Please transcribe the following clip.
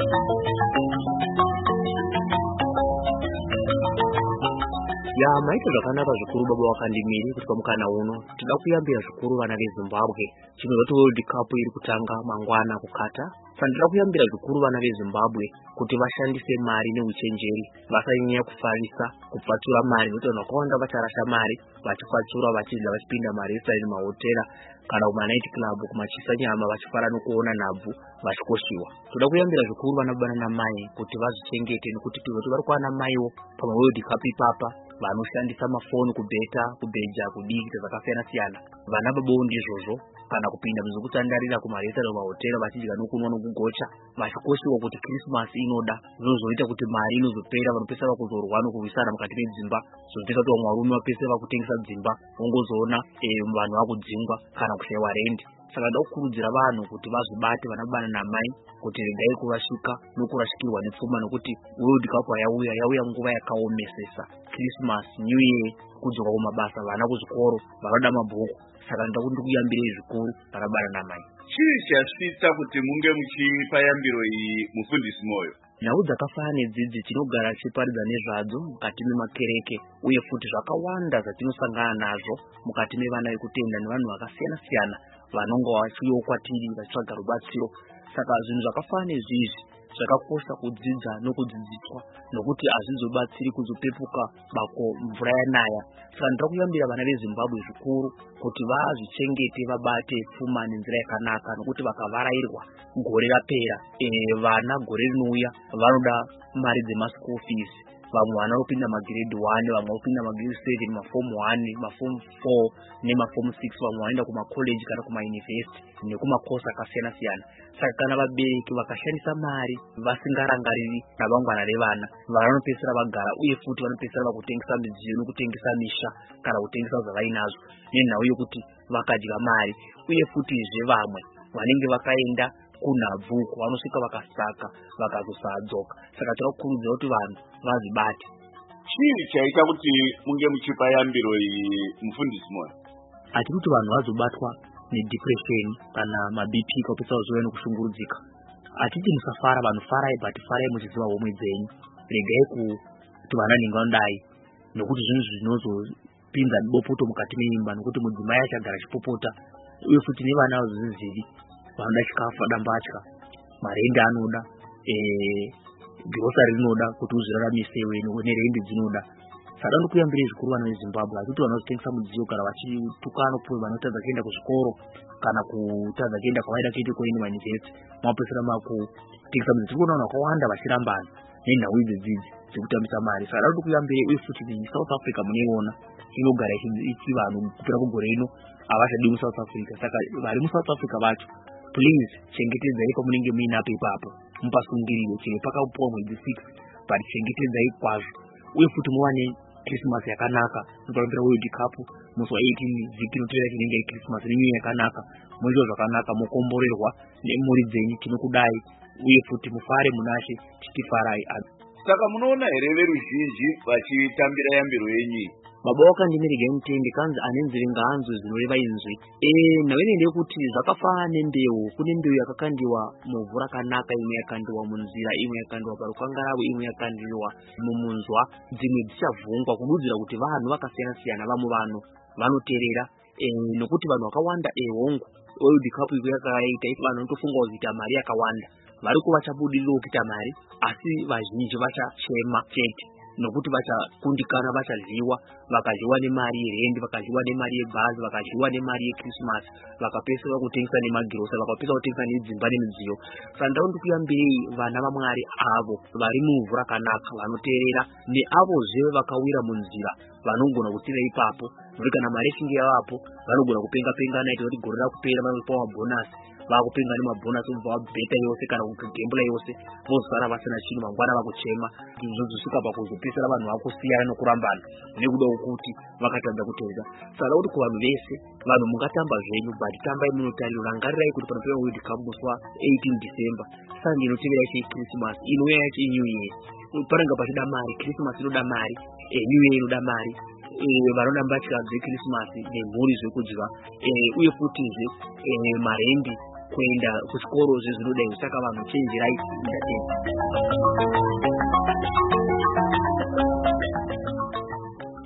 Ya maita zvakanaka zvikuru baba wakandimiri kuti pamukana uno tida kuyambira zvikuru vana veZimbabwe chimwe kuti World Cup iri kutanga mangwana kukata sandira kuyambira zvikuru vana veZimbabwe kuti vashandise mari neuchenjeri vasanyanya kufarisa kupfatura mari nokuti vanhu vakawanda vacharasha mari vachipfatura vachidza vachipinda marestorant mahotera kana kumanight club kumachisa nyama vachifara nokuona nhabvu vachikoshiwa. Toda kuyambira zvikuru vana baba namai kuti vazvichengete nekuti kuti vari kuwana maiwo pamaWorld Cup ipapa vanoshandisa mafoni kubheta kubeja kudiki zvakasiyana siyana vana babawo ndizvozvo kana kupinda muzvokutandarira kumarestorant mahotera vachidya nokunwa nokugocha vachikoshiwa kuti Christmas inoda zvozoita kuti mari inozopera vanopesa vakuzorwa nokuwisana mukati medzimba zvozoita kuti vamwe varume vapese vakutengesa dzimba vongozoona vanhu vakudzingwa kana kushayiwa rendi. Saka ndoda kukurudzira vanhu kuti vazvibate vana baba namai kuti regai kurashika nokurashikirwa nepfuma nokuti World Cup yauya nguva yakaomesesa Christmas New Year kudzoka kumabasa vana kuzvikoro vanoda mabhuku. Saka ndoda kuti ndikuyambirei zvikuru vana baba namai. Chii chasvitsa kuti munge muchipa yambiro iyi mufundisi Moyo? Nhau dzakafanana nedzidzi tinogara tichiparidza nezvadzo mukati memakereke uye futi zvakawanda zvatinosangana nazvo mukati mevana vekutenda nevanhu vakasiyana siyana vanonga vachiuyawo kwatiri vachitsvaga rubatsiro. Saka zvinhu zvakafanana nezvizvi zvakakosha kudzidza nokudzidziswa nokuti hazvizobatsiri kuzopepuka bako mvura yanaya. Saka ndira kuyambira vana veZimbabwe zvikuru kuti vazvichengete vabate pfuma nenzira yakanaka nokuti vakavarairwa gore rapera vana gore rinouya vanoda mari dzemaschool fees. Vamwe vana vopinda magiredi 1 vamwe vopinda magiredi 7 mafomu 1 mafomu 4 nemafomu 6 vamwe vanoenda kumakoleji kana kumayunivhesiti nekumakosi akasiyana siyana. Saka kana vabereki vakashandisa mari vasingarangariri ramangwana revana vanopedzisira vagara uye futi vanopedzisira vakutengesa midziyo nokutengesa misha kana kutengesa zvavainazvo nenhau yokuti vakadya mari uye futizve vamwe vanenge vakaenda kunhabvu vanosvika vakasaka vakazosadzoka. Saka tinoda kukurudzira kuti vanhu vazvibate. Chii chaita kuti munge muchipa yambiro iyi mufundisi Moyo? Hatiri kuti vanhu vazobatwa nedepression kana maBP kapesa zvoya nokushungurudzika. Hatiti musafara vanhu farai but farai muchiziva homwe dzenyu. Regai kuti vana ningaondai nokuti zvinhu zvinozopinza bopoto mukati meimba nokuti mudzimai achagara achipopota uye futi nevana vazvizivi vanoda chikafu adambatya marende anoda grocery rinoda kuti uzviraramise nerendi dzinoda. Saka ndikuyambira zvikuru vana veZimbabwe kuti vanozotengesa mudziyo kana vachitukana puwe vanotadza kuenda kuzvikoro kana kutadza kuenda kwavaida kuita kuenda kumayunivhesiti mapesera makutengesa mudziyo. Tikuona vanhu vakawanda vachirambana nenhau idzidzi dzekutambisa mari. Saka ndikuyambira uye futi South Africa munoiona inogara ichi vanhu kupera kugore ino havachadi muSouth Africa. Saka vari muSouth Africa vacho please chengetedzai pamunenge muinapo ipapo mupasungirire chero pakapuwa mwedzi 6 but chengetedzai kwazvo uye futi muwane Christmas yakanaka. Ndokuambira World Cup musi wa18 vhiki inoteera chinenge iri Christmas nenyuya yakanaka muite zvakanaka mukomborerwa nemhuri dzenyu tinokudai uye futi mufare munashe tichifarai. Saka munoona here veruzhinji vachitambira yambiro yenyu? Baba wakandimirige mutende kanzi anenzire ngaanzwe zvinoreva inzwi. Navene ndekuti zvakafanana nembeu, kune mbeu yakakandiwa muvhu rakanaka, imwe yakandiwa munzira, imwe yakandiwa parukangaravo, imwe yakandiwa mumunzwa, dzimwe dzichavhungwa kududzira kuti vanhu vakasiyana siyana vamwe vanhu vanoteerera nokuti vanhu vakawanda hongu World Cup yakaita ipo vanhu vanotofunga kuita mari yakawanda vari kuvachabudirira kuita mari asi vazhinji vachachema chete nokuti vachakundikana vachadyiwa vakadyiwa nemari yerendi vakadyiwa nemari yebhazi vakadyiwa nemari yeChristmas vakapesera kutengesa nemagirosa vakapesera kutengesa nedzimba nemidziyo. Saka ndaundi kuyambirei vana vaMwari avo vari muvhu rakanaka vanoteerera neavozve vakawira munzira vanogona kutira ipapo nokuti kana mari ichinge yavapo vanogona kupenga pengana ita kuti gore rakupera vanopiwa mabhonasi vakupenga nemabhonasi kubva vabheta yose kana kugembula yose vozvara vasina chinhu mangwana vakuchema zvozosvika pakuzopesera vanhu vakusiyana nokurambana nekuda kuti vakatadza kutevedza. Saka kuti kuvanhu vese vanhu mungatamba zvenyu but tambai munotarira rangarirai kuti panopera World Cup musi wa18 December sanga inotevera yacho Christmas inouya yacho New Year panenge pachida mari Christmas inoda mari New Year inoda mari vanoda mbatya dzeChristmas nemhuri zvekudya uye futizve marendi kuenda kuchikoro zvezvinodai kusaka vanhu chenjerai ndatenda.